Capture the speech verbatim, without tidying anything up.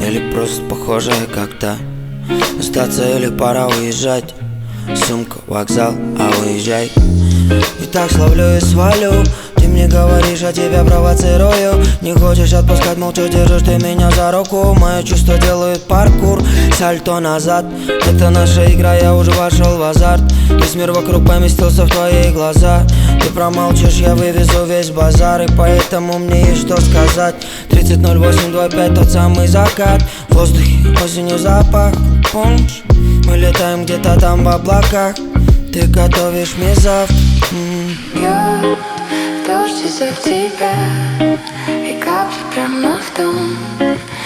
Или просто похожая как-то сдаться или пора уезжать. Сумка, вокзал, а уезжай. И так словлю и свалю. Ты мне говоришь, а тебя провоцирую. Не хочешь отпускать, молча держишь ты меня за руку. Мои чувства делают паркур, сальто назад. Это наша игра, я уже вошел в азарт. Весь мир вокруг поместился в твои глаза. Ты промолчишь, я вывезу весь базар. И поэтому мне есть что сказать. Тридцать ноль восемь двадцать пять, тот самый закат. В воздухе осенью запах, помнишь? Мы летаем где-то там в облаках. Ты готовишь мне завтрак. Я в дождь из-за тебя, и капли прямо в дом.